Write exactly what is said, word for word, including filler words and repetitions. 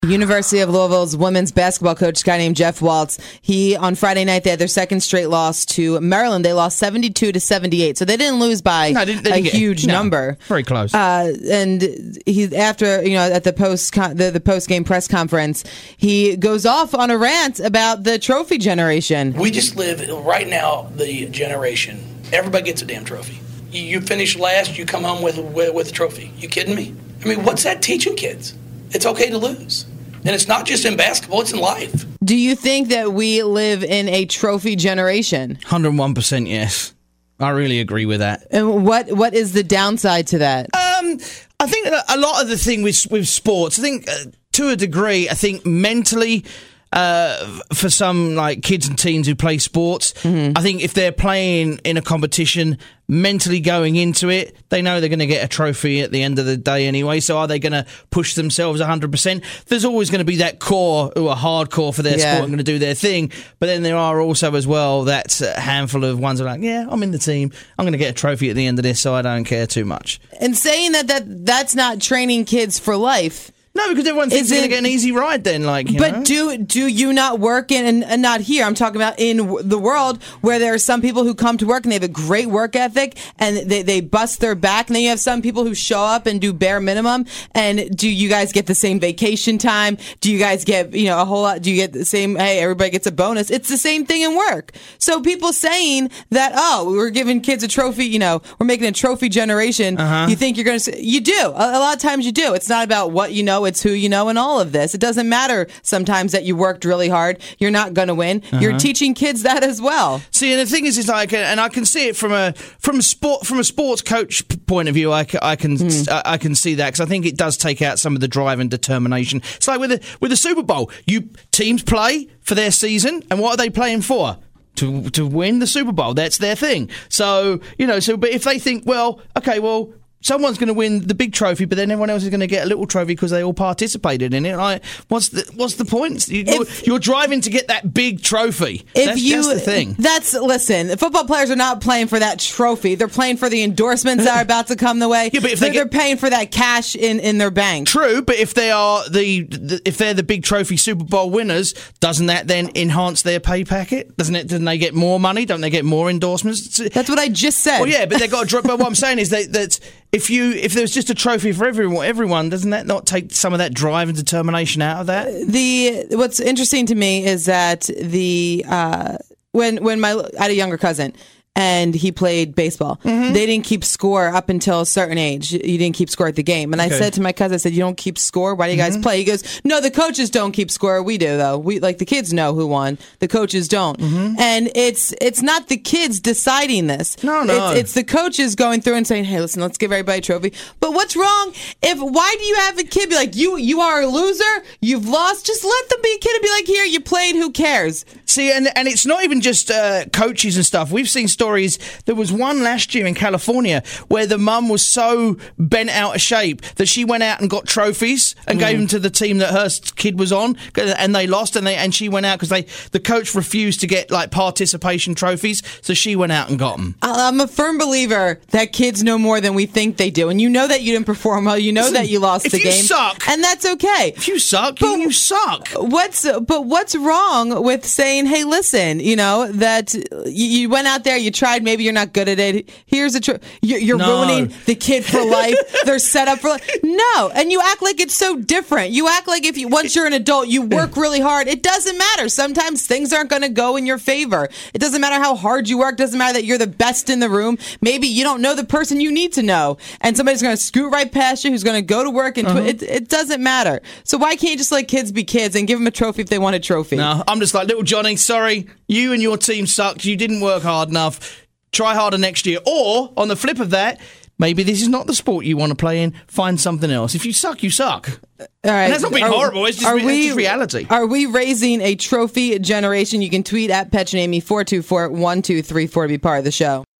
University of Louisville's women's basketball coach, a guy named Jeff Waltz, he, on Friday night, they had their second straight loss to Maryland. They lost seventy-two to seventy-eight, so they didn't lose by no, they didn't, they didn't a get, huge no, number. Very close. Uh, and he, after, you know, at the post the, the post-game press conference, he goes off on a rant about the trophy generation. We just live, right now, the generation. Everybody gets a damn trophy. You, you finish last, you come home with, with, with a trophy. You kidding me? I mean, what's that teaching kids? It's okay to lose. And it's not just in basketball, it's in life. Do you think that we live in a trophy generation? one hundred one percent yes. I really agree with that. And what what is the downside to that? Um, I think a lot of the thing with with sports, I think uh, to a degree, I think mentally, uh, for some like kids and teens who play sports, mm-hmm. I think if they're playing in a competition, mentally going into it, they know they're going to get a trophy at the end of the day anyway. So are they going to push themselves one hundred percent? There's always going to be that core who are hardcore for their yeah. sport and going to do their thing. But then there are also as well that handful of ones who are like, yeah, I'm in the team. I'm going to get a trophy at the end of this, so I don't care too much. And saying that, that that's not training kids for life. No, because everyone thinks they're going to get an easy ride then. Like, you But know? do do you not work in, and, and not here, I'm talking about in w- the world where there are some people who come to work and they have a great work ethic and they, they bust their back, and then you have some people who show up and do bare minimum. And do you guys get the same vacation time? Do you guys get, you know, a whole lot? Do you get the same, hey, everybody gets a bonus? It's the same thing in work. So people saying that, oh, we're giving kids a trophy, you know, we're making a trophy generation. Uh-huh. You think you're going to, you do. A, a lot of times you do. It's not about what you know, it's who you know in all of this. It doesn't matter sometimes that you worked really hard. You're not going to win. Uh-huh. You're teaching kids that as well. See, and the thing is, is like, and I can see it from a from a sport from a sports coach point of view. I, I can mm. I, I can see that, because I think it does take out some of the drive and determination. It's like with the with the Super Bowl, you teams play for their season, and what are they playing for? To to win the Super Bowl. That's their thing. So you know, so but if they think, well, okay, well, someone's going to win the big trophy, but then everyone else is going to get a little trophy because they all participated in it. Like, what's the what's the point? You, if, you're, you're driving to get that big trophy. If that's, you, that's the thing. That's listen. Football players are not playing for that trophy. They're playing for the endorsements that are about to come the way. Yeah, but if they're, they get, they're paying for that cash in, in their bank. True, but if they are the, the if they're the big trophy Super Bowl winners, doesn't that then enhance their pay packet? Doesn't it? Doesn't they get more money? Don't they get more endorsements? That's what I just said. Well, yeah, but they got. To, but what I'm saying is that that if you if there's just a trophy for everyone, everyone, doesn't that not take some of that drive and determination out of that? The what's interesting to me is that the uh, when when my I had a younger cousin. And he played baseball. Mm-hmm. They didn't keep score up until a certain age. You didn't keep score at the game. And okay. I said to my cousin, I said, you don't keep score? Why do you guys mm-hmm. play? He goes, no, the coaches don't keep score. We do, though. We like the kids know who won. The coaches don't. Mm-hmm. And it's it's not the kids deciding this. No, no. It's, it's the coaches going through and saying, hey, listen, let's give everybody a trophy. But what's wrong? If why do you have a kid be like, you you are a loser? You've lost? Just let them be a kid and be like, here, you played. Who cares? See, and and it's not even just uh, coaches and stuff. We've seen stories. There was one last year in California where the mum was so bent out of shape that she went out and got trophies and mm. gave them to the team that her kid was on, and they lost. And they and she went out because they the coach refused to get like participation trophies, so she went out and got them. I'm a firm believer that kids know more than we think they do, and you know that you didn't perform well. You know Listen, that you lost the you game. Suck, and that's okay. If you suck, but, you, you suck. What's but what's wrong with saying, hey, listen, you know that you, you went out there, you tried, maybe you're not good at it. Here's a tr- you're, you're no. ruining the kid for life. They're set up for life. No, and you act like it's so different. You act like if you once you're an adult, you work really hard. It doesn't matter. Sometimes things aren't going to go in your favor. It doesn't matter how hard you work. It doesn't matter that you're the best in the room. Maybe you don't know the person you need to know, and somebody's going to scoot right past you who's going to go to work, and uh-huh. tw- it, it doesn't matter. So why can't you just let kids be kids and give them a trophy if they want a trophy? No, I'm just like, little Johnny, sorry, you and your team sucked. You didn't work hard enough. Try harder next year. Or, on the flip of that, maybe this is not the sport you want to play in. Find something else. If you suck, you suck. All right. And that's not being are, horrible. It's just, are it's we, just reality. Are we raising a trophy generation? You can tweet at Petchinamy four two four one two three four to be part of the show.